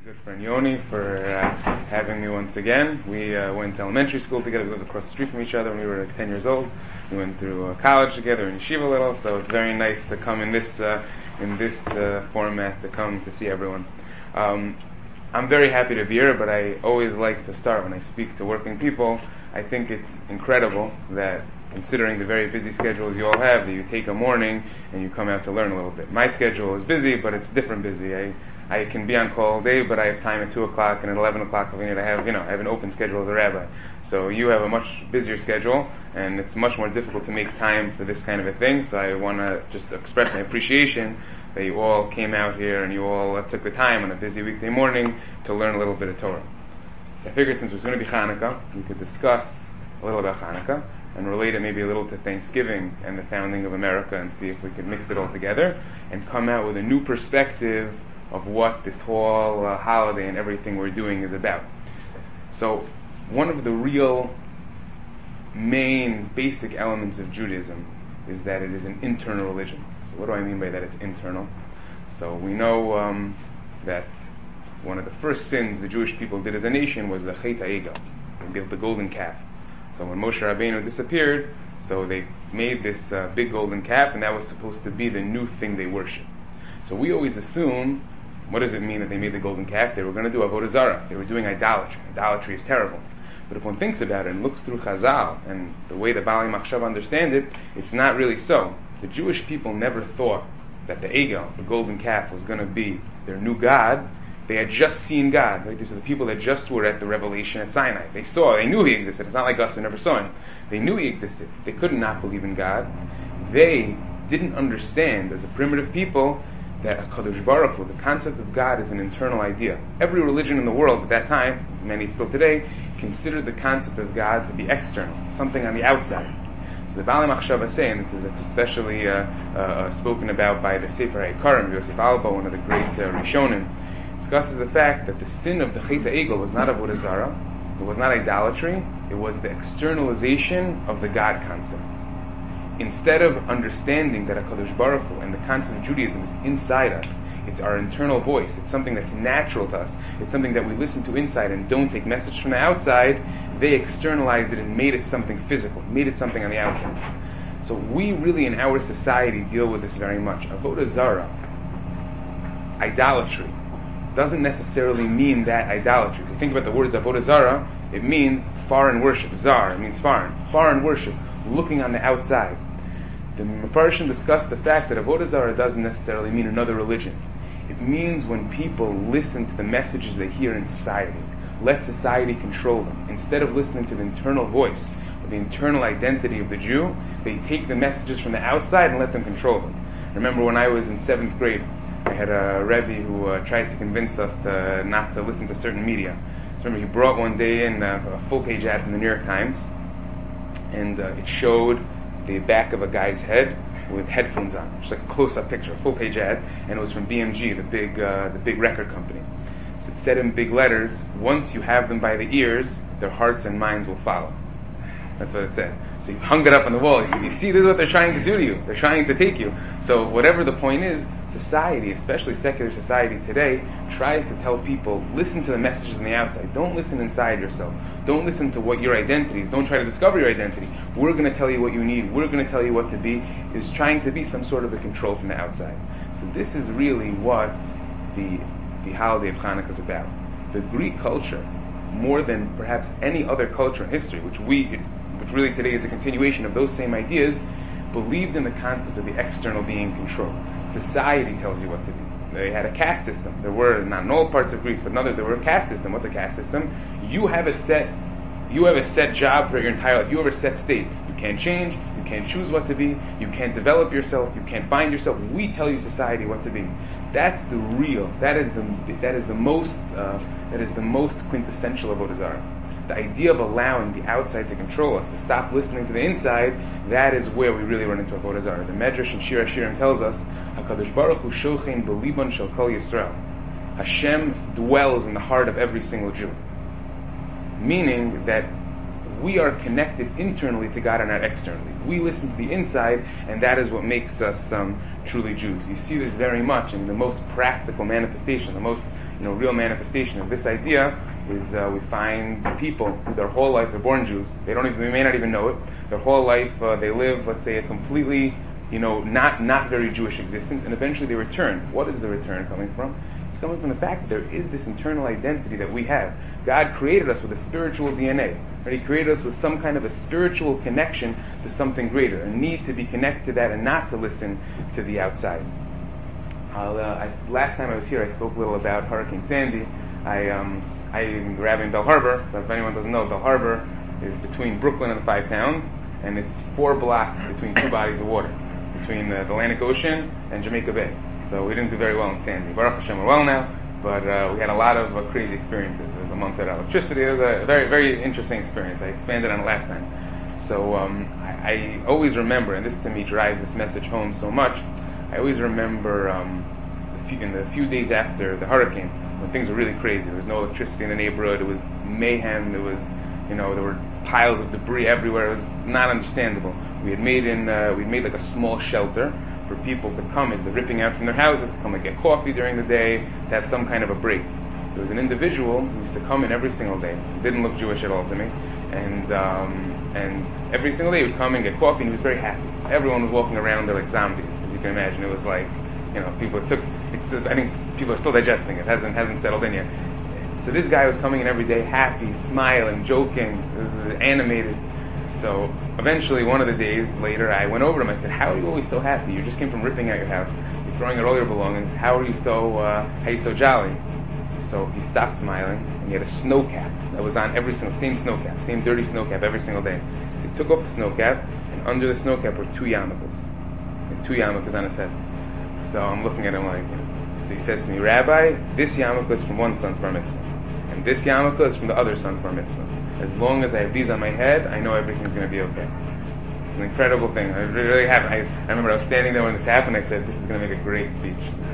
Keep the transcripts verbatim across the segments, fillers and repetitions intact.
good friend Yoni for uh, having me once again. We uh, went to elementary school together. We lived across the street from each other when we were like ten years old. We went through uh, college together in yeshiva a little, so it's very nice to come in this uh, in this uh, format, to come to see everyone. Um, I'm very happy to be here, but I always like to start when I speak to working people. I think it's incredible that, considering the very busy schedules you all have, that you take a morning and you come out to learn a little bit. My schedule is busy, but it's different busy. I I can be on call all day, but I have time at two o'clock and at eleven o'clock if I need to have, you know, I have an open schedule as a rabbi. So you have a much busier schedule, and it's much more difficult to make time for this kind of a thing. So I want to just express my appreciation that you all came out here and you all uh, took the time on a busy weekday morning to learn a little bit of Torah. So I figured since it was going to be Hanukkah, we could discuss a little about Hanukkah and relate it maybe a little to Thanksgiving and the founding of America, and see if we could mix it all together and come out with a new perspective of what this whole uh, holiday and everything we're doing is about. So one of the real main basic elements of Judaism is that it is an internal religion. So what do I mean by that it's internal? So we know um, that one of the first sins the Jewish people did as a nation was the Chet HaEgel. They built the golden calf. So when Moshe Rabbeinu disappeared, so they made this uh, big golden calf, and that was supposed to be the new thing they worship. So we always assume, what does it mean that they made the golden calf? They were going to do Avodah Zarah. They were doing idolatry. Idolatry is terrible. But if one thinks about it and looks through Chazal and the way the Baalei Machshava understand it, it's not really so. The Jewish people never thought that the Egel, the golden calf, was going to be their new God. They had just seen God. Right? These are the people that just were at the revelation at Sinai. They saw, they knew He existed. It's not like us who never saw Him. They knew He existed. They could not believe in God. They didn't understand, as a primitive people, that HaKadosh Baruch Hu, the concept of God, is an internal idea. Every religion in the world at that time, many still today, considered the concept of God to be external, something on the outside. So the Baalei Machshava say, and this is especially uh, uh, spoken about by the Sefer HaIkarim, Yosef Alba, one of the great uh, Rishonim, discusses the fact that the sin of the Chet HaEgel was not Avodah Zarah, it was not idolatry, it was the externalization of the God concept. Instead of understanding that HaKadosh Baruch Hu and the concept of Judaism is inside us, it's our internal voice, it's something that's natural to us, it's something that we listen to inside and don't take message from the outside, they externalized it and made it something physical, made it something on the outside. So we really in our society deal with this very much. Avodah Zarah, idolatry, doesn't necessarily mean that idolatry. If you think about the words Avodah Zarah, it means foreign worship. Zar, it means foreign. Foreign worship, looking on the outside. The Mefarshim discussed the fact that Avodah Zarah doesn't necessarily mean another religion. It means when people listen to the messages they hear in society, let society control them. Instead of listening to the internal voice, or the internal identity of the Jew, they take the messages from the outside and let them control them. I remember when I was in seventh grade, I had a Rebbe who uh, tried to convince us to not to listen to certain media. So remember, he brought one day in uh, a full-page ad from the New York Times, and uh, it showed the back of a guy's head with headphones on, just like a close-up picture, a full-page ad, and it was from B M G, the big, uh, the big record company. So it said in big letters, once you have them by the ears, their hearts and minds will follow. That's what it said. So you hung it up on the wall. You, you see, this is what they're trying to do to you. They're trying to take you. So whatever the point is, society, especially secular society today, tries to tell people, listen to the messages on the outside. Don't listen inside yourself. Don't listen to what your identity is. Don't try to discover your identity. We're going to tell you what you need. We're going to tell you what to be. Is trying to be some sort of a control from the outside. So this is really what the, the holiday of Hanukkah is about. The Greek culture, more than perhaps any other culture in history, which we... which really today is a continuation of those same ideas, believed in the concept of the external being control. Society tells you what to do. They had a caste system. There were, not in all parts of Greece, but in others, there were a caste system. What's a caste system? You have a set, you have a set job for your entire life. You have a set state. You can't change. You can't choose what to be. You can't develop yourself. You can't find yourself. We tell you, society, what to be. That's the real. That is the. That is the most. Uh, that is the most quintessential of Avodah Zarah. The idea of allowing the outside to control us, to stop listening to the inside, that is where we really run into Avodah Zarah. The Medrash in Shir HaShirim tells us, HaKadosh Baruch Hu shochein b'liban shel kol Yisrael. Hashem dwells in the heart of every single Jew. Meaning that we are connected internally to God and not externally. We listen to the inside, and that is what makes us um, truly Jews. You see this very much in the most practical manifestation, the most you know, real manifestation of this idea is uh, we find people who their whole life, they're born Jews, they don't even, they may not even know it, their whole life uh, they live, let's say, a completely, you know, not, not very Jewish existence, and eventually they return. What is the return coming from? It's coming from the fact that there is this internal identity that we have. God created us with a spiritual D N A. Right? He created us with some kind of a spiritual connection to something greater, a need to be connected to that and not to listen to the outside. I'll, uh, I, last time I was here, I spoke a little about Hurricane Sandy. I, um, I'm rabbi in Bell Harbor, so if anyone doesn't know, Bell Harbor is between Brooklyn and the Five Towns, and it's four blocks between two bodies of water, between uh, the Atlantic Ocean and Jamaica Bay. So we didn't do very well in Sandy. Baruch Hashem, we're well now, but uh, we had a lot of uh, crazy experiences. There was a month without electricity. It was a very, very interesting experience. I expanded on it last time. So um, I, I always remember, and this to me drives this message home so much, I always remember um, the few, in the few days after the hurricane, when things were really crazy. There was no electricity in the neighborhood. It was mayhem. There was, you know, there were piles of debris everywhere. It was not understandable. We had made in, uh, we made like a small shelter for people to come as they're ripping out from their houses, to come and get coffee during the day, to have some kind of a break. There was an individual who used to come in every single day. He didn't look Jewish at all to me, and um, and every single day he would come and get coffee, and he was very happy. Everyone was walking around there like zombies, as you can imagine. It was like, you know, people took. It's, I think people are still digesting it. hasn't hasn't settled in yet. So this guy was coming in every day, happy, smiling, joking. It was animated. So eventually, one of the days later, I went over to him. I said, "How are you always so happy? You just came from ripping out your house. You're throwing out all your belongings. How are you so? Uh, how are you so jolly?" So he stopped smiling, and he had a snow cap that was on every single, same snow cap, same dirty snow cap every single day. So he took off the snow cap, and under the snow cap were two yarmulkes, and two yarmulkes on his head. So I'm looking at him like, so he says to me, "Rabbi, this yarmulke is from one son's bar mitzvah, and this yarmulke is from the other son's bar mitzvah. As long as I have these on my head, I know everything's going to be okay." It's an incredible thing. I really have. I, I remember I was standing there when this happened. I said, "This is going to make a great speech."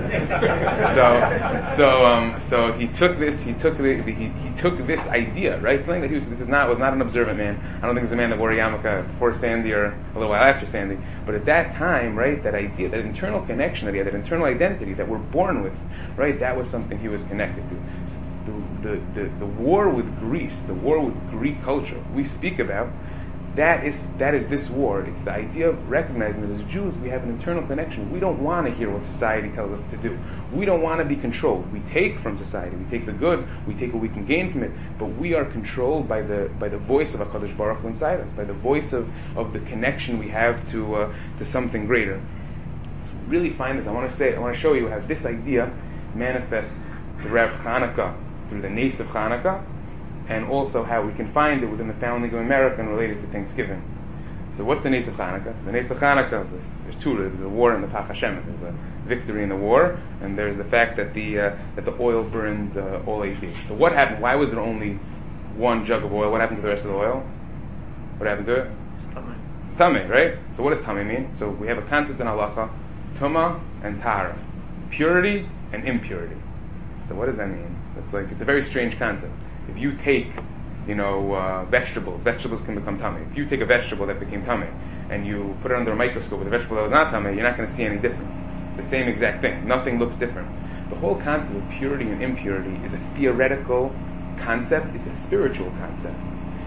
so, so, um, so he took this. He took the, the he, he took this idea, right? Something that he was. This is not was not an observant man. I don't think he's a man that wore a yarmulke before Sandy or a little while after Sandy. But at that time, right, that idea, that internal connection that he had, that internal identity that we're born with, right, that was something he was connected to. The, the, the, the war with Greece, the war with Greek culture we speak about, that is that is this war. It's the idea of recognizing that as Jews we have an internal connection. We don't want to hear what society tells us to do. We don't want to be controlled. We take from society. We take the good. We take what we can gain from it. But we are controlled by the by the voice of HaKadosh Baruch Hu inside us, by the voice of, of the connection we have to uh, to something greater. To really find this, I want to say, I want to show you how this idea manifests throughout Hanukkah, through the Nes of Hanukkah, and also how we can find it within the founding of America and related to Thanksgiving. So what's the Nes of Hanukkah? So the Nes of Hanukkah, there's, there's two, there's a war and the Pach Hashem. There's a victory in the war, and there's the fact that the uh, that the oil burned uh, all eight days. So what happened? Why was there only one jug of oil? What happened to the rest of the oil? What happened to it? Tameh. Tameh, right? So what does Tameh mean? So we have a concept in Halacha, Tuma and Tahara, purity and impurity. So what does that mean? It's like, it's a very strange concept. If you take, you know, uh, vegetables, vegetables can become tameh. If you take a vegetable that became tameh and you put it under a microscope with a vegetable that was not tameh, you're not going to see any difference. It's the same exact thing. Nothing looks different. The whole concept of purity and impurity is a theoretical concept. It's a spiritual concept.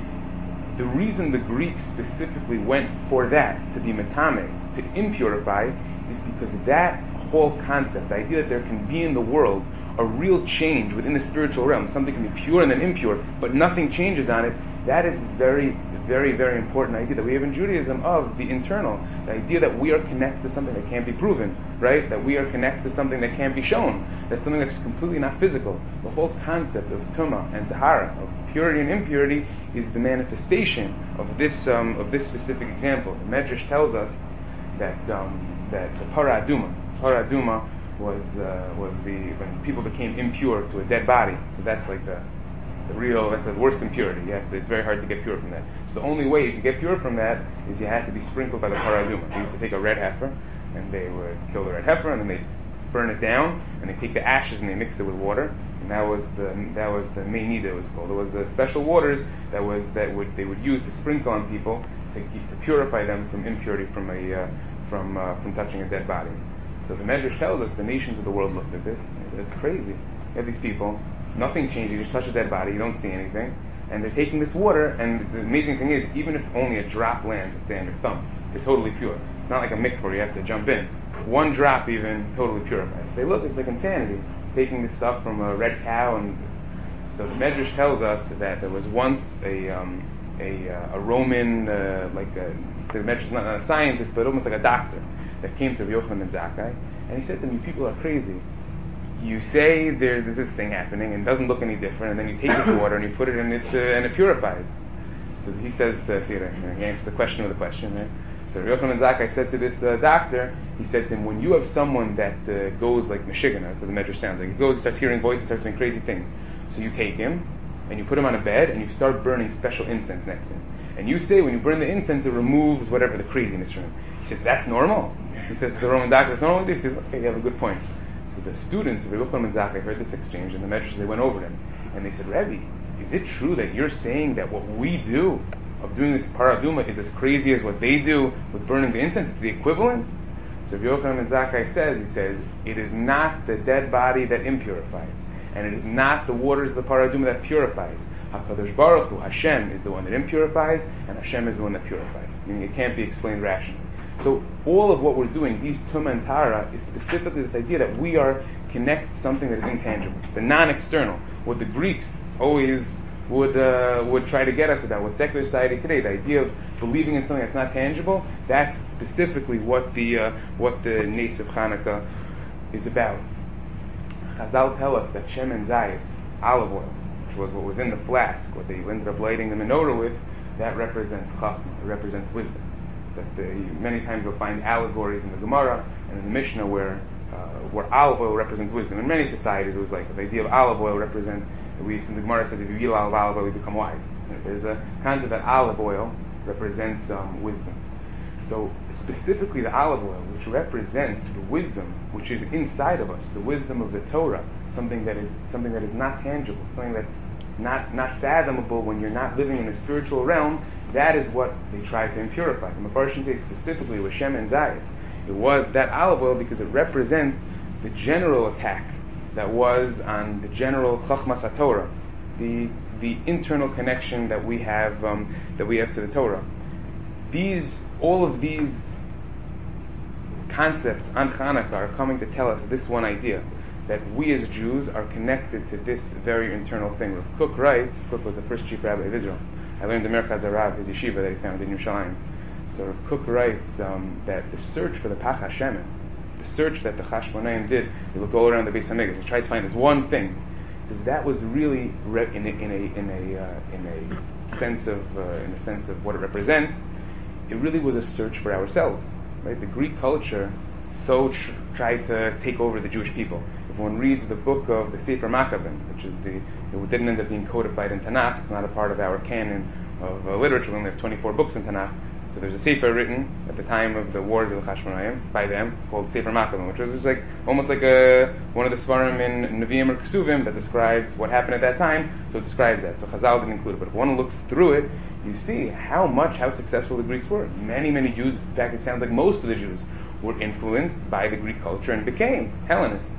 The reason the Greeks specifically went for that, to be metameh, to impurify, is because that whole concept, the idea that there can be in the world a real change within the spiritual realm, something can be pure and then impure, but nothing changes on it, that is this very, very, very important idea that we have in Judaism of the internal, the idea that we are connected to something that can't be proven, right? That we are connected to something that can't be shown, that's something that's completely not physical. The whole concept of Tumah and Tahara, of purity and impurity, is the manifestation of this um, of this specific example. The Medrash tells us that um, that the Parah Aduma, Parah Aduma was uh, was the when people became impure to a dead body. So that's like the the real, that's the worst impurity. You have to, it's very hard to get pure from that. So the only way you can get pure from that is you have to be sprinkled by the Parah Aduma. They used to take a red heifer and they would kill the red heifer and then they burn it down and they take the ashes and they mix it with water. And that was the that was the Meinida, it was called. It was the special waters that was that would they would use to sprinkle on people to keep, to purify them from impurity from a uh, from uh, from touching a dead body. So the Medrash tells us the nations of the world looked at this. It's crazy. You have these people, nothing changes, you just touch a dead body, you don't see anything, and they're taking this water, and the amazing thing is, even if only a drop lands, let's say on your thumb, they're totally pure. It's not like a mikvah where you have to jump in. One drop even totally purifies. They look, it's like insanity, taking this stuff from a red cow. And so the Medrash tells us that there was once a um, a, uh, a Roman, uh, like a, the Medrash is not, not a scientist, but almost like a doctor, that came to Rabbi Yochanan ben Zakkai, and he said to them, you people are crazy. You say there, there's this thing happening and it doesn't look any different, and then you take this water and you put it in it, uh, and it purifies. So he says to, see, he answers the question with a question, right? So Rabbi Yochanan ben Zakkai said to this uh, doctor, he said to him, when you have someone that uh, goes like Meshiggana, so the Medrash sounds like, he goes, he starts hearing voices, starts doing crazy things. So you take him, and you put him on a bed, and you start burning special incense next to him. And you say, when you burn the incense, it removes whatever the craziness from him. He says, that's normal. He says to the Roman doctor, that's normal. He says, okay, you have a good point. So the students of Rabbi Yochanan ben Zakkai heard this exchange, and the Medrash, they went over them, and they said, Rebbe, is it true that you're saying that what we do of doing this paraduma is as crazy as what they do with burning the incense? It's the equivalent? So Rabbi Yochanan ben Zakkai says, he says, it is not the dead body that impurifies, and it is not the waters of the paraduma that purifies. HaKadosh Baruch Hu, Hashem, is the one that impurifies, and Hashem is the one that purifies. Meaning it can't be explained rationally. So all of what we're doing, these Tumah and Tara, is specifically this idea that we are connect something that is intangible, the non-external. What the Greeks always would uh, would try to get us about, what secular society today, the idea of believing in something that's not tangible, that's specifically what the uh, what the Nes of Hanukkah is about. Chazal tell us that Shemen Zayis, olive oil, which was what was in the flask, what they ended up lighting the menorah with, that represents Chachma, it represents wisdom. That the, many times you'll find allegories in the Gemara and in the Mishnah where uh, where olive oil represents wisdom. In many societies it was like the idea of olive oil represents, we in the Gemara says if you eat a lot of olive oil you become wise. There's a concept that olive oil represents um, wisdom. So specifically the olive oil, which represents the wisdom which is inside of us, the wisdom of the Torah, something that is something that is not tangible, something that's not not fathomable when you're not living in a spiritual realm, that is what they tried to impurify. The Mepharshim say specifically with Shemen Zayis, it was that olive oil because it represents the general attack that was on the general Chachmas HaTorah, the the internal connection that we have um, that we have to the Torah. These, all of these concepts on Hanukkah are coming to tell us this one idea, that we as Jews are connected to this very internal thing. Rav Kook writes, Kook was the first chief rabbi of Israel. I learned the Merkaz HaRav, his yeshiva that he found in Yerushalayim. So Rav Kook writes um, that the search for the Pach HaShemen, the search that the Chashmonaim did, they looked all around the Beis HaMikdash, they tried to find this one thing. He says that was really re- in a in a in a uh, in a sense of uh, in a sense of what it represents. It really was a search for ourselves, right? The Greek culture so tr- tried to take over the Jewish people. If one reads the book of the Sefer Makkabim, which is the, it didn't end up being codified in Tanakh, it's not a part of our canon of uh, literature, we only have twenty-four books in Tanakh. So there's a Sefer written at the time of the wars of the Chashmonaim by them called Sefer Makkabim, which was just like almost like a, one of the Svarim in Nevi'im or Kesuvim that describes what happened at that time, so it describes that. So Chazal didn't include it, but if one looks through it, you see how much, how successful the Greeks were. Many, many Jews, in fact it sounds like most of the Jews, were influenced by the Greek culture and became Hellenists.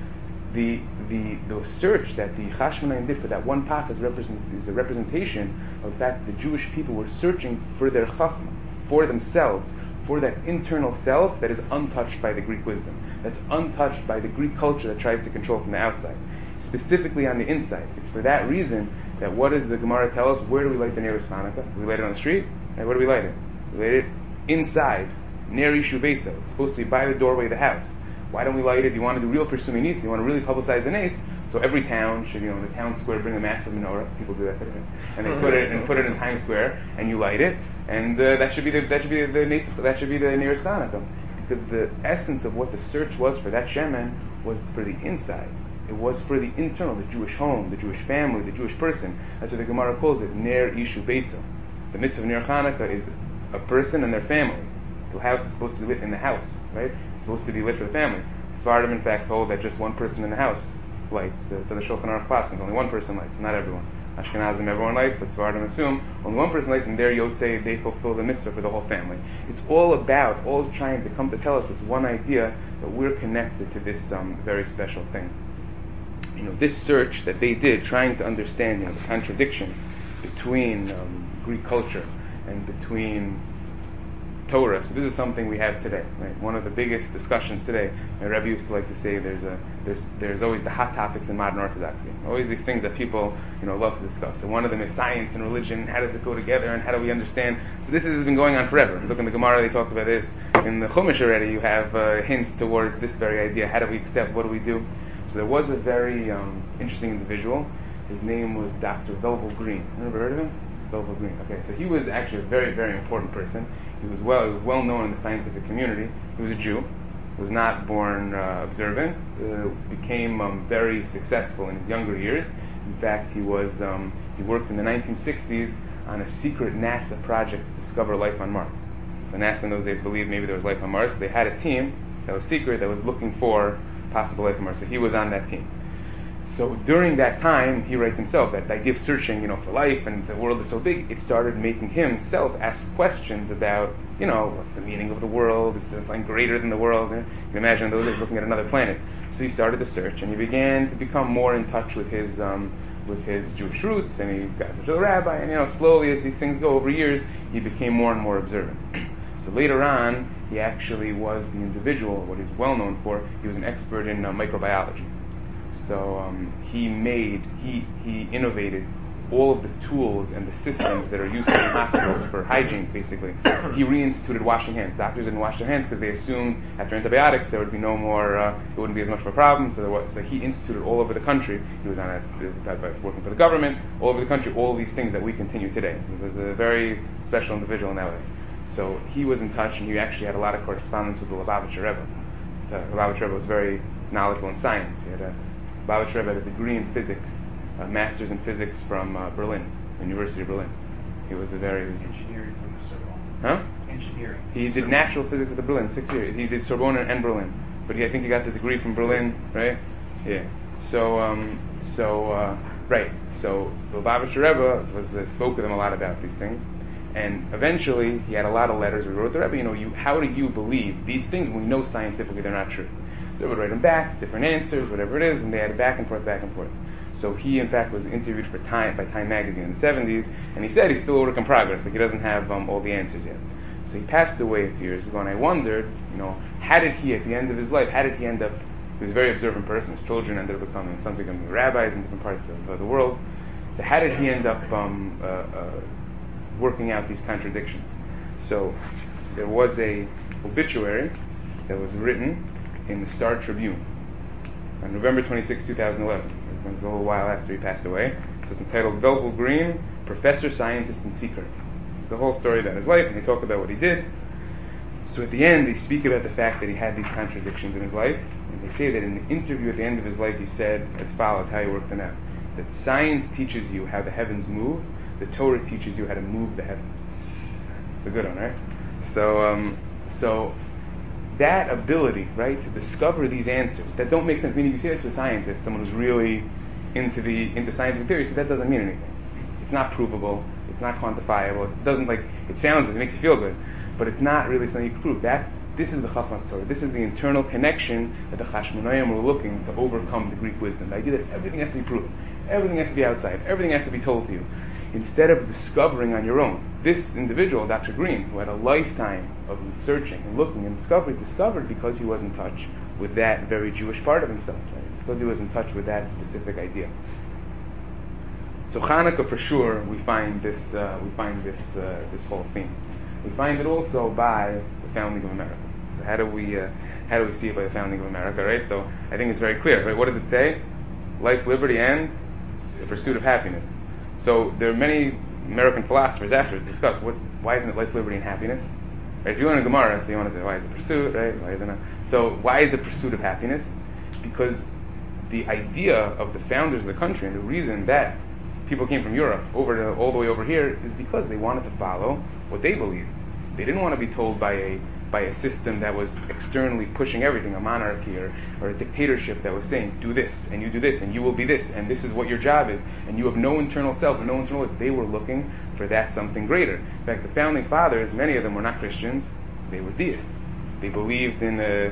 The the the search that the Chashmonaim did for that one path is, represent, is a representation of the fact that the Jewish people were searching for their Chachma, for themselves, for that internal self that is untouched by the Greek wisdom, that's untouched by the Greek culture that tries to control from the outside, specifically on the inside. It's for that reason that what does the Gemara tell us? Where do we light the Neros Hanukkah? We light it on the street? And where do we light it? We light it inside, near Yishuv Beisa. It's supposed to be by the doorway of the house. Why don't we light it? You want to do real Pirsumei Nis, you want to really publicize the Nes, so every town should, you know, in the town square bring a massive menorah. People do that today, and they put it and put it in Times Square, and you light it, and uh, that should be the that should be the Nes, that should be the Neros Hanukkah, because the essence of what the search was for that shemen was for the inside. It was for the internal, the Jewish home, the Jewish family, the Jewish person. That's what the Gemara calls it, Ner Ishu Beisa. The mitzvah of Ner Hanukkah is a person and their family. The house is supposed to be lit in the house, right? It's supposed to be lit for the family. Sfardim, in fact, hold that just one person in the house lights. Uh, so the Shulchan Aruch Paskin, only one person lights, not everyone. Ashkenazim, everyone lights, but Sfardim assume only one person lights, and there Yotzei, they fulfill the mitzvah for the whole family. It's all about, all trying to come to tell us this one idea that we're connected to this um, very special thing. you know, this search that they did, trying to understand, you know, the contradiction between um, Greek culture and between Torah. So this is something we have today, right? One of the biggest discussions today. My Rebbe used to like to say, there's a there's there's always the hot topics in modern Orthodoxy. Always these things that people, you know, love to discuss. And one of them is science and religion. How does it go together, and how do we understand? So this has been going on forever. Look in the Gemara, they talked about this. In the Chumash already, you have uh, hints towards this very idea. How do we accept? What do we do? So there was a very um, interesting individual. His name was Doctor Velvel Green. Ever heard of him? Velvel Green. Okay, so he was actually a very, very important person. He was well, he was well known in the scientific community. He was a Jew. Was not born uh, observant. Uh, became um, very successful in his younger years. In fact, he was um, he worked in the nineteen sixties on a secret NASA project to discover life on Mars. So NASA in those days believed maybe there was life on Mars. So they had a team that was secret that was looking for possible life on Mars. So he was on that team. So during that time, he writes himself that the idea of searching, you know, for life, and the world is so big, it started making himself ask questions about, you know, what's the meaning of the world? Is there something greater than the world? You can imagine those days looking at another planet. So he started to search, and he began to become more in touch with his um, with his Jewish roots, and he got to the rabbi, and you know, slowly as these things go over years, he became more and more observant. So later on, he actually was the individual, what he's well known for. He was an expert in uh, microbiology. So um, he made, he he innovated all of the tools and the systems that are used in hospitals for hygiene, basically. He reinstituted washing hands. Doctors didn't wash their hands because they assumed after antibiotics there would be no more, uh, it wouldn't be as much of a problem. So, there was, so he instituted all over the country. He was on a, working for the government, all over the country, all of these things that we continue today. He was a very special individual in that way. So he was in touch, and he actually had a lot of correspondence with the Lubavitcher Rebbe. The Lubavitcher Rebbe was very knowledgeable in science. He had a Lubavitcher Rebbe had a degree in physics, a master's in physics from uh, Berlin, the University of Berlin. He was a very... Was, engineering from the Sorbonne. Huh? Engineering. He did natural physics at the Berlin, six years. He did Sorbonne and Berlin. But he, I think he got the degree from Berlin, right? Yeah. So, um, so, uh, right. So, the Lubavitcher Rebbe was, uh, spoke with him a lot about these things. And eventually, he had a lot of letters. We wrote the Rebbe, you know, you, how do you believe these things when we know scientifically they're not true? So they would write them back, different answers, whatever it is, and they had it back and forth, back and forth. So he, in fact, was interviewed for Time by Time magazine in the seventies, and he said he's still a work in progress, like he doesn't have um, all the answers yet. So he passed away a few years ago, and I wondered, you know, how did he, at the end of his life, how did he end up? He was a very observant person. His children ended up becoming, some becoming rabbis in different parts of uh, the world. So how did he end up um, uh, uh, working out these contradictions? So there was a obituary that was written in the Star Tribune on November twenty-sixth, two thousand eleven. This was a little while after he passed away. So it's entitled Velvel Green, Professor, Scientist, and Seeker. It's the whole story about his life, and they talk about what he did. So at the end, they speak about the fact that he had these contradictions in his life, and they say that in the interview at the end of his life, he said as follows, how he worked them out. That science teaches you how the heavens move, the Torah teaches you how to move the heavens. It's a good one, right? So, um, so that ability, right, to discover these answers that don't make sense. Meaning, you say that to a scientist, someone who's really into the into scientific theory, so that doesn't mean anything. It's not provable. It's not quantifiable. It doesn't like it sounds good. It makes you feel good, but it's not really something you can prove. That's this is the Chachmas Torah. This is the internal connection that the Chashmonaim were looking to overcome the Greek wisdom. The idea that everything has to be proven, everything has to be outside, everything has to be told to you, instead of discovering on your own. This individual, Doctor Green, who had a lifetime of searching and looking and discovery, discovered because he was in touch with that very Jewish part of himself, right? Because he was in touch with that specific idea. So Hanukkah, for sure, we find this uh, we find this uh, this whole theme. We find it also by the founding of America. So how do we uh, how do we see it by the founding of America, right? So I think it's very clear, right? What does it say? Life, liberty, and the pursuit of happiness. So there are many American philosophers after discuss what, why isn't it life, liberty, and happiness? Right? If you want a Gemara, so you want to say why is it pursuit, right? Why isn't it? So why is the pursuit of happiness? Because the idea of the founders of the country and the reason that people came from Europe over to, all the way over here is because they wanted to follow what they believed. They didn't want to be told by a by a system that was externally pushing everything, a monarchy or, or a dictatorship that was saying, do this, and you do this, and you will be this, and this is what your job is, and you have no internal self and no internal life. They were looking for that something greater. In fact, the founding fathers, many of them were not Christians, they were deists. They believed in a,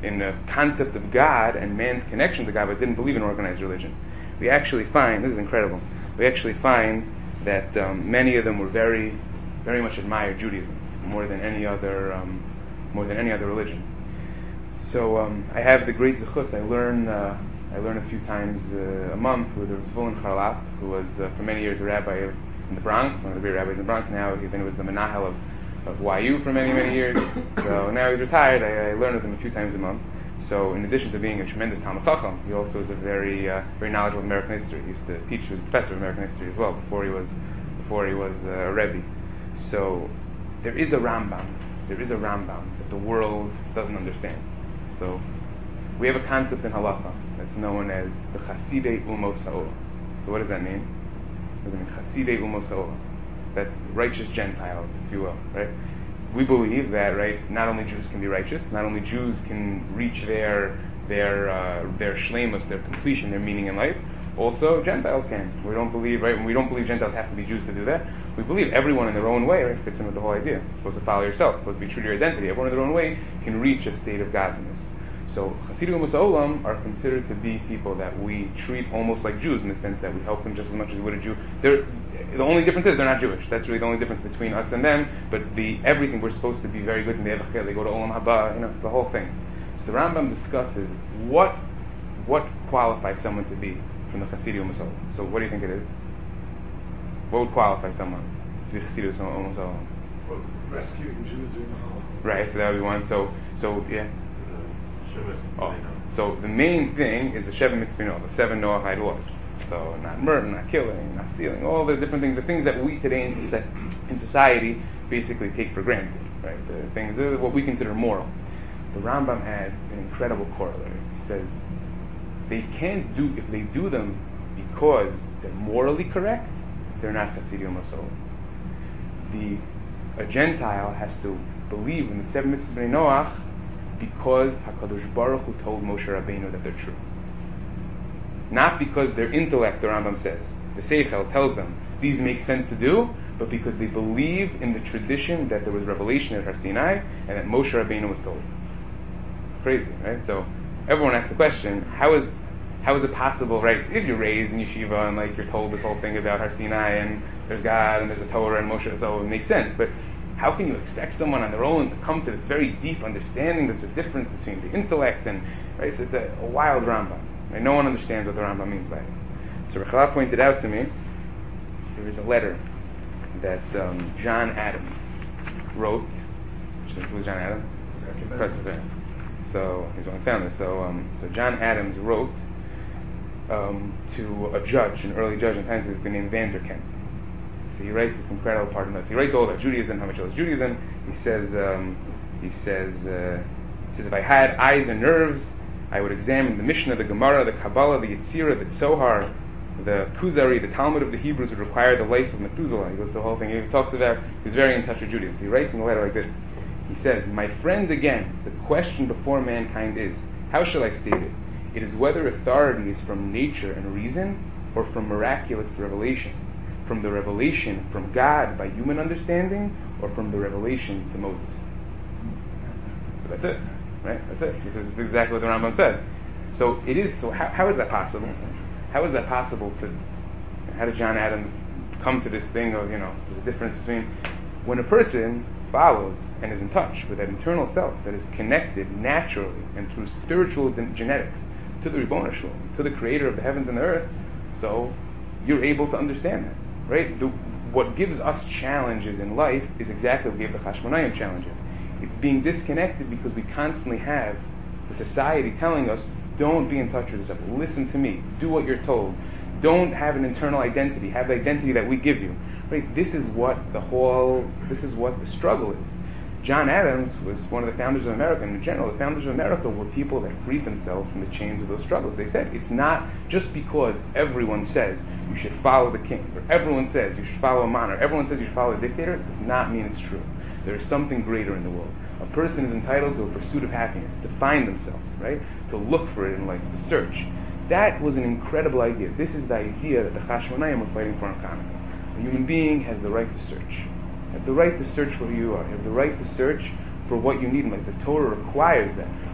in the concept of God and man's connection to God, but didn't believe in organized religion. We actually find, this is incredible, we actually find that um, many of them were very, very much admired Judaism more than any other, um, more than any other religion. So um, I have the great zechus. I learn, uh, I learn a few times uh, a month with Rav Zvulun Charlap, who was uh, for many years a rabbi in the Bronx, one of the great rabbis in the Bronx. Now he then was the menahel of, of Y U for many, many years. So now he's retired. I, I learn with him a few times a month. So in addition to being a tremendous Talmud Chacham, he also is a very, uh, very knowledgeable of American history. He used to teach. He was a professor of American history as well before he was, before he was uh, a rebbe. So there is a Rambam. There is a Rambam that the world doesn't understand. So we have a concept in halacha that's known as the Chasidei Umos Ha'olam. So what does that mean? What does it mean? Chasidei Umos Ha'olam. That's righteous Gentiles, if you will, right? We believe that, right, not only Jews can be righteous, not only Jews can reach their their uh, their shleimus, their completion, their meaning in life, also Gentiles can. We don't believe, right, we don't believe Gentiles have to be Jews to do that. We believe everyone in their own way, right, fits in with the whole idea. You're supposed to follow yourself, you're supposed to be true to your identity. Everyone in their own way can reach a state of godliness. So Chasidei Umos Ha'olam are considered to be people that we treat almost like Jews in the sense that we help them just as much as we would a Jew. They're, the only difference is they're not Jewish. That's really the only difference between us and them. But the everything, we're supposed to be very good, and they have a chel, they go to Olam Haba, you know, the whole thing. So the Rambam discusses what what qualifies someone to be from the Chasidei Umos Ha'olam. So what do you think it is? What would qualify someone to be Chasidei Umos Ha'olam? Well, rescuing Jews during the Holocaust. Right. So that would be one. So so yeah. Oh, so the main thing is the Sheva Mitzvot, the seven Noahide laws. So not murder, not killing, not stealing, all the different things, the things that we today in, soci- in society basically take for granted, right? The things, uh, what we consider moral. So the Rambam adds an incredible corollary. He says they can't do, if they do them because they're morally correct, they're not Chasidei Umos Ha'olam. The a Gentile has to believe in the seven mitzvahs of Noach because HaKadosh Baruch Hu told Moshe Rabbeinu that they're true. Not because their intellect, the Rambam says, the Seichel tells them these make sense to do, but because they believe in the tradition that there was revelation at Har Sinai and that Moshe Rabbeinu was told. It's crazy, right? So everyone asks the question, how is how is it possible, right? If you're raised in yeshiva and like you're told this whole thing about Har Sinai and there's God and there's a Torah and Moshe, so it makes sense. But how can you expect someone on their own to come to this very deep understanding? There's a difference between the intellect and, right? So it's a, a wild Rambam. Right? No one understands what the Rambam means by it. So Rechala pointed out to me, there is a letter that um, John Adams wrote. Who was John Adams? President. So he's one of the founders. So, um, so John Adams wrote um, to a judge, an early judge in times who's been named Vanderkemp. So he writes this incredible part of this. He writes all about Judaism, how much he loves Judaism. He says, um, he says, uh, he says, if I had eyes and nerves, I would examine the Mishnah, the Gemara, the Kabbalah, the Yetzirah, the Tzohar, the Kuzari, the Talmud of the Hebrews would require the life of Methuselah. He goes to the whole thing. He talks about, he's very in touch with Judaism. So he writes in a letter like this. He says, my friend, again, the question before mankind is, how shall I state it? It is whether authority is from nature and reason or from miraculous revelation. From the revelation from God by human understanding, or from the revelation to Moses. So that's it, right? That's it. This is exactly what the Rambam said. So it is. So how, how is that possible? How is that possible to? How did John Adams come to this thing of, you know, there's a difference between when a person follows and is in touch with that internal self that is connected naturally and through spiritual genetics to the Ribono Shel Olam, to the Creator of the heavens and the earth. So you're able to understand that. Right? The, what gives us challenges in life is exactly what gave the Chashmonayim challenges. It's being disconnected because we constantly have the society telling us, don't be in touch with yourself. Listen to me. Do what you're told. Don't have an internal identity. Have the identity that we give you. Right? This is what the whole, this is what the struggle is. John Adams was one of the founders of America, and in general, the founders of America were people that freed themselves from the chains of those struggles. They said, it's not just because everyone says you should follow the king, or everyone says you should follow a monarch, or everyone says you should follow a dictator, it does not mean it's true. There is something greater in the world. A person is entitled to a pursuit of happiness, to find themselves, right? To look for it in life, to search. That was an incredible idea. This is the idea that the Chashmonayim were fighting for on Hanukkah. A human being has the right to search. You have the right to search for who you are. You have the right to search for what you need in life. The Torah requires that.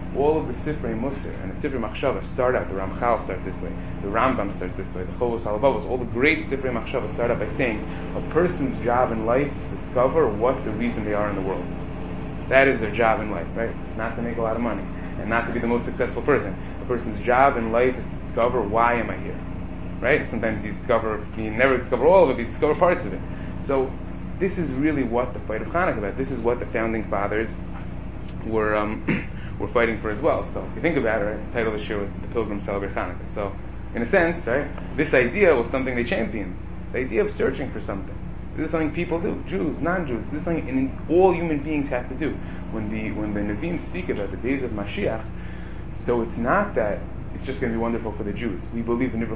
all of the Sifrei Musar and the Sifrei Machshava start out, the Ramchal starts this way, the Rambam starts this way, the Chovos Halevavos, all the great Sifrei Machshava start out by saying a person's job in life is to discover what the reason they are in the world is. That is their job in life, right? Not to make a lot of money and not to be the most successful person. A person's job in life is to discover, why am I here? Right? Sometimes you discover, you never discover all of it, but you discover parts of it. So this is really what the fight of Hanukkah is about. This is what the founding fathers were um, were fighting for as well. So if you think about it, right, the title of the year was The Pilgrims Celebrate Hanukkah. So in a sense, right, this idea was something they championed. The idea of searching for something. This is something people do, Jews, non-Jews. This is something all human beings have to do. When the when the Nevi'im speak about the days of Mashiach, so it's not that it's just going to be wonderful for the Jews. We believe in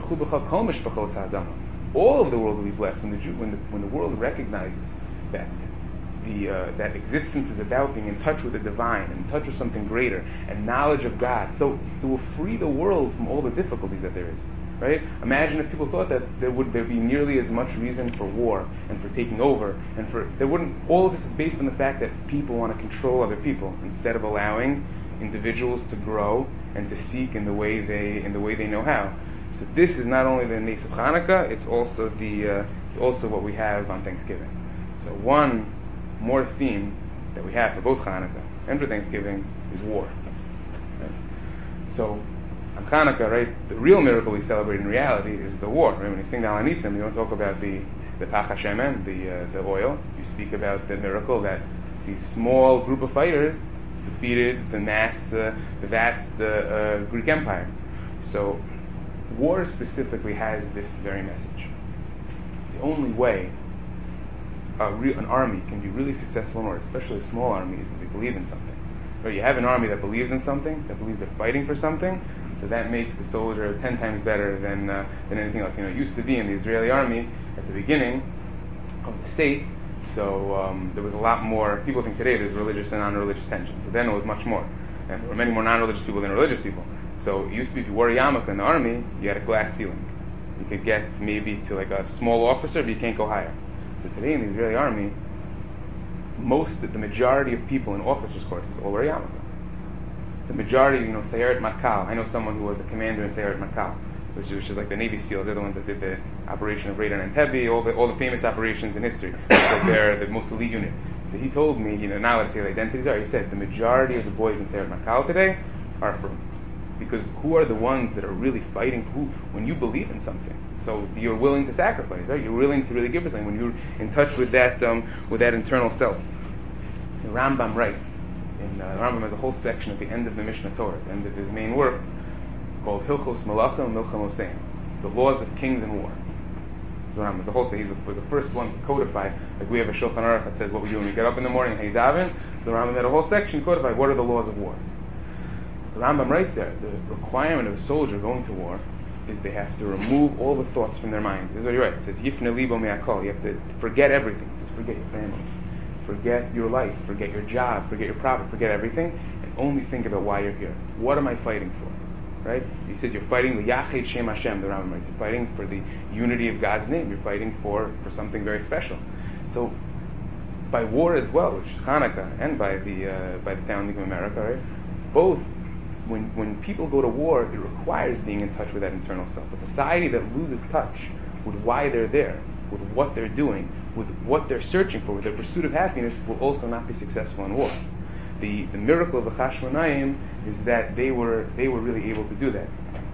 all of the world will be blessed when the Jew, when the when the world recognizes that the uh, that existence is about being in touch with the divine, in touch with something greater, and knowledge of God. So it will free the world from all the difficulties that there is. Right? Imagine if people thought that there would there be nearly as much reason for war and for taking over, and for there wouldn't. All of this is based on the fact that people want to control other people instead of allowing individuals to grow and to seek in the way they in the way they know how. So this is not only the Nes of Hanukkah; it's also the uh, it's also what we have on Thanksgiving. So one more theme that we have for both Hanukkah and for Thanksgiving is war. Right? So on Hanukkah, right, the real miracle we celebrate in reality is the war. Right? When you sing the Al Hanisim, you don't talk about the the Pach HaShemen, the uh, the oil. You speak about the miracle that these small group of fighters defeated the mass, uh, the vast uh, uh, Greek Empire. So war specifically has this very message. The only way a re- an army can be really successful in war, especially a small army, is if they believe in something. Right? You have an army that believes in something, that believes they're fighting for something, so that makes a soldier ten times better than uh, than anything else. You know, it used to be in the Israeli army at the beginning of the state, so um, there was a lot more. People think today there's religious and non-religious tension. So then it was much more, and there were many more non-religious people than religious people. So it used to be if you wore a yarmulke in the army, you had a glass ceiling. You could get maybe to like a small officer, but you can't go higher. So today in the Israeli army, most, the majority of people in officers' courses all wear yarmulke. The majority, you know, Sayeret Matkal. I know someone who was a commander in Sayeret Matkal, which is, which is like the Navy SEALs. They're the ones that did the operation of Raid on Entebbe, all the all the famous operations in history. So they're the most elite unit. So he told me, you know, now let's say the identities are. He said the majority of the boys in Sayeret Matkal today are from, because who are the ones that are really fighting? Who, when you believe in something, so you're willing to sacrifice, right? You're willing to really give for something when you're in touch with that um, with that internal self. The Rambam writes. In, uh, the Rambam has a whole section at the end of the Mishnah Torah, at the end of his main work, called Hilchos Malachim and Milcham Oseim, the laws of kings and war. So the Rambam, as a whole, he was the first one to codify, like we have a Shulchan Aruch that says what we do when we get up in the morning, hey daven. So the Rambam had a whole section codified what are the laws of war. So the Rambam writes there, the requirement of a soldier going to war is they have to remove all the thoughts from their mind. This is what he writes. It says, Yifne libo me'akol. You have to forget everything. He says, forget your family. Forget your life, forget your job, forget your profit, forget everything, and only think about why you're here. What am I fighting for? Right? He says you're fighting the Yached Shem Hashem, the Rambam writes. You're fighting for the unity of God's name. You're fighting for, for something very special. So, by war as well, which is Hanukkah, and by the uh, by the founding of America, right? Both, when when people go to war, it requires being in touch with that internal self. A society that loses touch with why they're there, with what they're doing, with what they're searching for, with their pursuit of happiness, will also not be successful in war. The the miracle of the Chashmonaim is that they were they were really able to do that.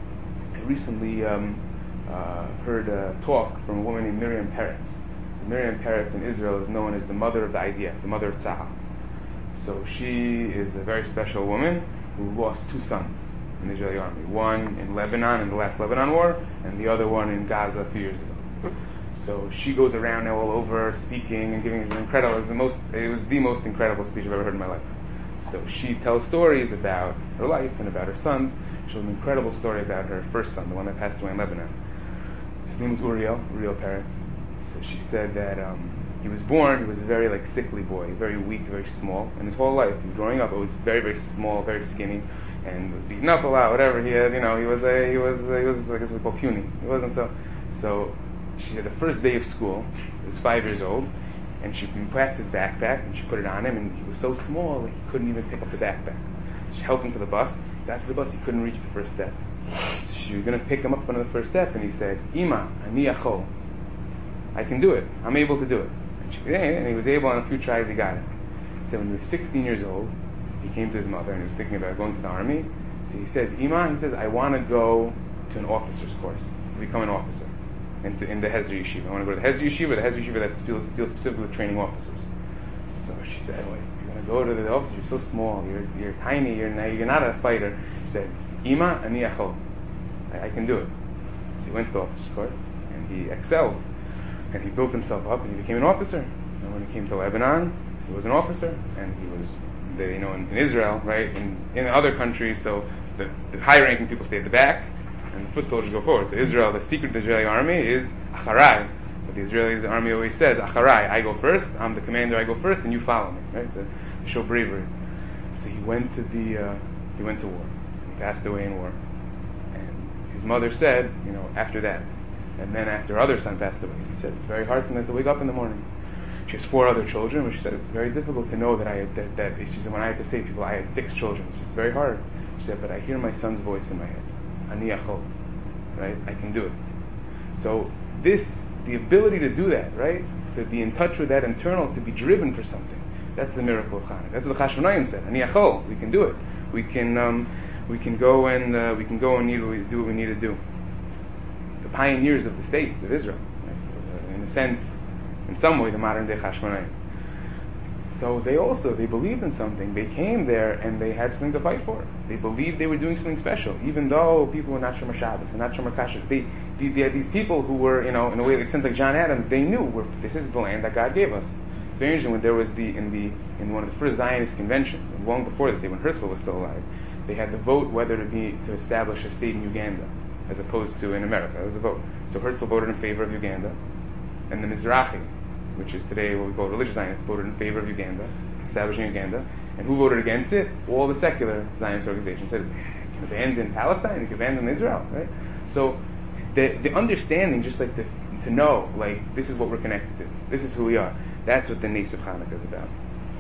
I recently um, uh, heard a talk from a woman named Miriam Peretz. So Miriam Peretz in Israel is known as the mother of the I D F, the mother of Tzahal. So she is a very special woman who lost two sons in the Israeli army. One in Lebanon in the last Lebanon war, and the other one in Gaza a few years ago. So she goes around now all over speaking and giving an incredible, it was the most, it was the most incredible speech I've ever heard in my life. So she tells stories about her life and about her sons. She told an incredible story about her first son, the one that passed away in Lebanon. His name was Uriel, Uriel Peretz. So she said that um, he was born, he was a very like sickly boy, very weak, very small, and his whole life, he was growing up, it was very, very small, very skinny, and was beaten up a lot, whatever he had, you know, he was a, he was, he was, I guess we call puny. He wasn't so, so, she said the first day of school, he was five years old, and she packed his backpack, and she put it on him, and he was so small that he couldn't even pick up the backpack. So She helped him to the bus. Got to the bus, he couldn't reach the first step. She was going to pick him up on the first step, and he said, Ima, ani yachol. I can do it. I'm able to do it. And, she, and he was able, on a few tries, he got it. He said when he was sixteen years old, he came to his mother, and he was thinking about going to the army. So he says, Ima, he says, I want to go to an officer's course, to become an officer, in, to, in the Hezra Yeshiva. I want to go to the Hezra Yeshiva, the Hezra Yeshiva that deals, deals specifically with training officers. So she said, well, you're going to go to the officer, you're so small, you're you're tiny, you're not, you're not a fighter. She said, Ima, ani yachol. I, I can do it. So he went to the officer's course, and he excelled. And he built himself up, and he became an officer. And when he came to Lebanon, he was an officer, and he was, the, you know, in, in Israel, right, in, in other countries, so the, the high-ranking people stay at the back, and the foot soldiers go forward. So Israel, the secret of the Israeli army is Acharai. But the Israeli army always says, Acharai, I go first, I'm the commander, I go first, and you follow me, right, to, to show bravery. So he went to the, uh, he went to war. He passed away in war. And his mother said, you know, after that, and then after her other son passed away, she said, it's very hard sometimes to wake up in the morning. She has four other children, but she said, it's very difficult to know that I had, that, that she said, when I had to say to people, I had six children. She said, it's very hard. She said, but I hear my son's voice in my head. Ani yachol. Right? I can do it. So this, the ability to do that, right? To be in touch with that internal, to be driven for something. That's the miracle of Chanukah. That's what the Chashmonayim said. Ani yachol. We can do it. We can, um, we can go and, uh, we can go and need, do what we need to do. The pioneers of the state of Israel, right? In a sense, in some way, the modern day Chashmonayim. So they also, they believed in something. They came there and they had something to fight for. They believed they were doing something special, even though people were not Shomer Shabbos and not Shomer Kashrut. They, they, they had these people who were, you know, in a way, like, sense like John Adams, they knew we're, this is the land that God gave us. It's very interesting when there was the, in the, in one of the first Zionist conventions, and long before this, when Herzl was still alive, they had the vote whether to be, to establish a state in Uganda, as opposed to in America. It was a vote. So Herzl voted in favor of Uganda, and the Mizrahi, which is today what we call religious Zionists, voted in favor of Uganda, establishing Uganda. And who voted against it? All the secular Zionist organizations said, you can abandon Palestine, you can abandon Israel, right? So the the understanding, just like the, to know, like, this is what we're connected to, this is who we are, that's what the Nes of Chanukah is about.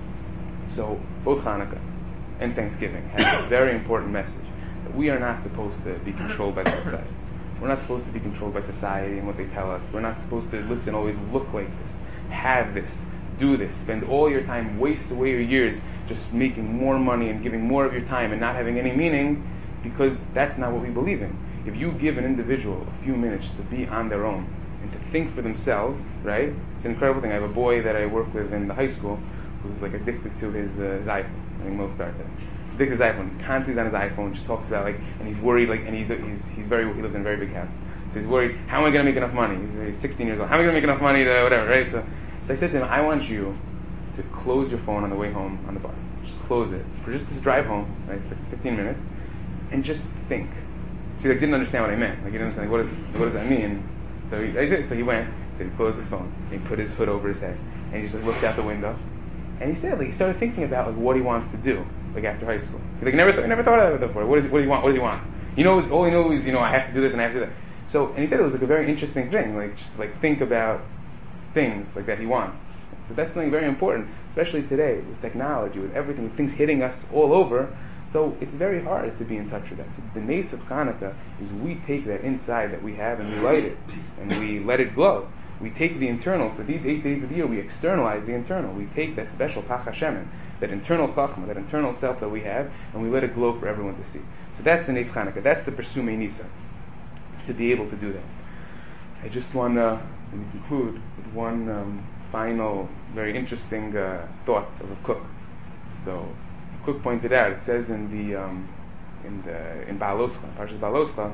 So both Chanukah and Thanksgiving have this very important message, that we are not supposed to be controlled by the outside. We're not supposed to be controlled by society and what they tell us. We're not supposed to listen, always look like this, have this, do this, spend all your time, waste away your years just making more money and giving more of your time and not having any meaning, because that's not what we believe in. If you give an individual a few minutes to be on their own and to think for themselves, right? It's an incredible thing. I have a boy that I work with in the high school who's like addicted to his, uh, his iPhone. I think most start there. Addicted to his iPhone. Constantly on his iPhone, just talks about, like, and he's worried, like, and he's he's he's very he lives in a very big house, so he's worried. How am I going to make enough money? He's, he's sixteen years old. How am I going to make enough money to whatever, right? So, so I said to him, I want you to close your phone on the way home on the bus. Just close it for just this drive home, right? It's like fifteen minutes, and just think. See, so, like, didn't understand what I meant. Like, he didn't understand, like, what, is, what does that mean? So he, I said, so he went. So he closed his phone. And he put his hood over his head, and he just like looked out the window. And he said, like, he started thinking about like what he wants to do, like after high school. He's like, never, th- never thought of it before. What, is, what does he want? What does he want? He knows, all he knows is, you know, I have to do this and I have to do that. So, and he said it was like a very interesting thing, like just like think about things like that he wants. So that's something very important, especially today with technology, with everything, with things hitting us all over. So it's very hard to be in touch with that. So the Nes of Chanukah is we take that inside that we have and we light it and we let it glow. We take the internal, for these eight days of the year, we externalize the internal. We take that special Pach Hashemen, that internal Chachma, that internal self that we have, and we let it glow for everyone to see. So that's the Nes Chanukah. That's the Persumei Nisa, to be able to do that. I just want to conclude with one um, final, very interesting uh, thought of a Kook. So, Kook pointed out, it says in the um, in the in Baaloscha, Parshas Baaloscha.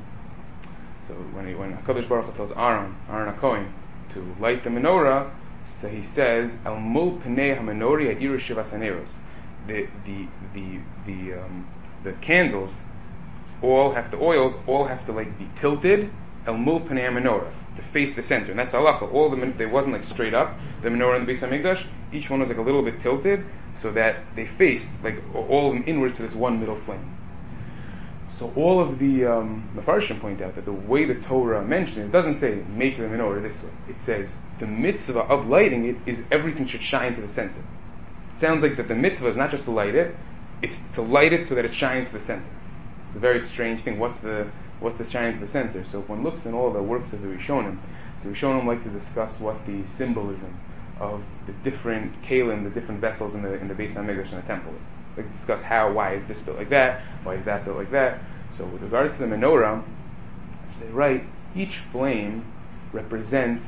So when he, when Hakadosh Baruch Hu tells Aaron, Aaron HaKohen, to light the menorah, so he says, "Al mul pnei hamenori ha'ir shivas haneros." The the the the um, the candles all have the oils all have to like be tilted. El mul pnei menorah, to face the center, and that's halacha. All of them, they wasn't like straight up. The menorah in the Beis Hamikdash, each one was like a little bit tilted, so that they faced like all of them inwards to this one middle flame. So all of the um, Mefarshim point out that the way the Torah mentions it, it doesn't say make the menorah this way. It says the mitzvah of lighting it is everything should shine to the center. It sounds like that the mitzvah is not just to light it, it's to light it so that it shines to the center. It's a very strange thing. What's the what's the shine to the center? So if one looks in all the works of the Rishonim, so Rishonim like to discuss what the symbolism of the different kalim, the different vessels in the in the Beis HaMikdash and the temple. Like to discuss how, why is this built like that, why is that built like that. So with regards to the menorah, they write each flame represents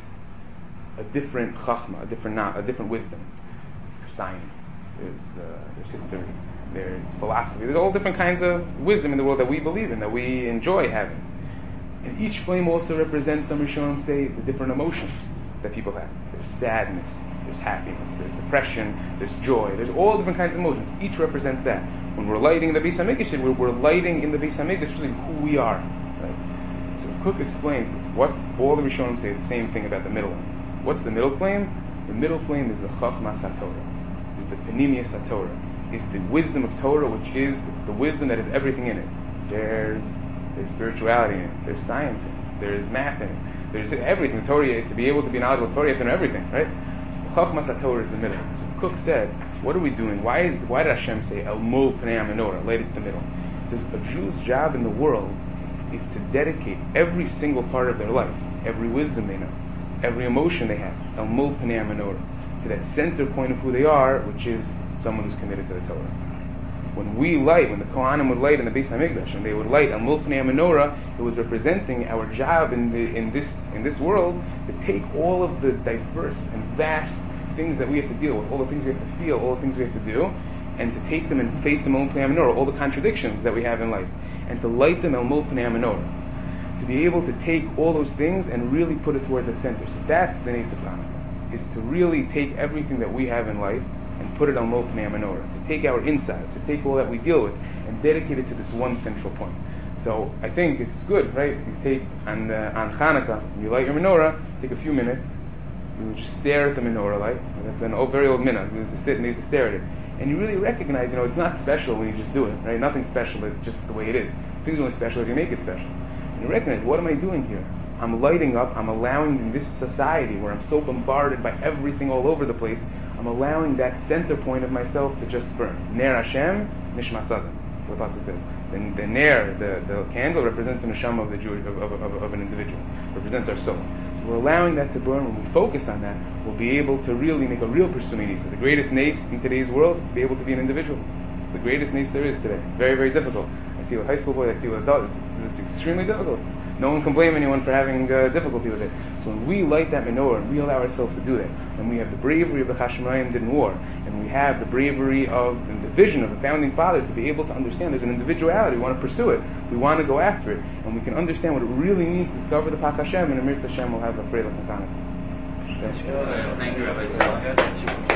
a different chachma, a different a different wisdom. There's science, there's uh, there's history, there's philosophy, there's all different kinds of wisdom in the world that we believe in, that we enjoy having. And each flame also represents, some Rishonim say, the different emotions that people have. There's sadness, there's happiness, there's depression, there's joy, there's all different kinds of emotions. Each represents that. When we're lighting the Beis HaMikdash, we're, we're lighting in the Beis HaMikdash really who we are. Right? So Cook explains this. What's all the Rishonim say the same thing about the middle one. What's the middle flame? The middle flame is the Chachmas HaTorah, is the Penimius HaTorah, is the wisdom of Torah, which is the wisdom that has everything in it. There's there's spirituality in it, there's science in it, there's math in it, there's everything. Torah, to be able to be knowledgeable Torah, you have to know everything, right? So Chachmas HaTorah is the middle. So Cook said, what are we doing? Why is why did Hashem say El Mul Pnei HaMenorah, light it to the middle? He says a Jew's job in the world is to dedicate every single part of their life, every wisdom they know, every emotion they have, El Mul Pnei HaMenorah, to that center point of who they are, which is someone who's committed to the Torah. When we light, when the Kohanim would light in the Beis HaMikdash, and they would light El Mul Pnei HaMenorah, it was representing our job in the in this in this world to take all of the diverse and vast things that we have to deal with, all the things we have to feel, all the things we have to do, and to take them and face them El Mul Pnei HaMenorah, all the contradictions that we have in life, and to light them El Mul Pnei HaMenorah, to be able to take all those things and really put it towards the center. So that's the Nes of Hanukkah, is to really take everything that we have in life and put it on Mol Pnei HaMenorah, to take our insides, to take all that we deal with, and dedicate it to this one central point. So I think it's good, right? You take on uh, on Hanukkah, you light your menorah, take a few minutes, you just stare at the menorah light. That's an old, very old minhag. You just sit and you just stare at it, and you really recognize, you know, it's not special when you just do it, right? Nothing special, it's just the way it is. Things are only special if you make it special. And you recognize, what am I doing here? I'm lighting up. I'm allowing, in this society where I'm so bombarded by everything all over the place, I'm allowing that center point of myself to just burn. Ner Hashem, Nishma Sadam. The pasuk says. The, the ner, the, the candle, represents the neshama of the Jewish of, of, of, of an individual. Represents our soul. So we're allowing that to burn. When we focus on that, we'll be able to really make a real pursuit. So the greatest nace in today's world is to be able to be an individual. It's the greatest nace there is today. It's very, very difficult. I see with high school boys, I see with adults. It's, it's extremely difficult. It's, no one can blame anyone for having uh, difficulty with it. So when we light that menorah and we allow ourselves to do that, and we have the bravery of the Chashmonaim did in war, and we have the bravery of and the vision of the founding fathers to be able to understand there's an individuality, we want to pursue it, we want to go after it, and we can understand what it really means to discover the Pach Hashem, and Amir Hashem will have a Freilach and Hanukkah. Thank you, Rabbi Sal.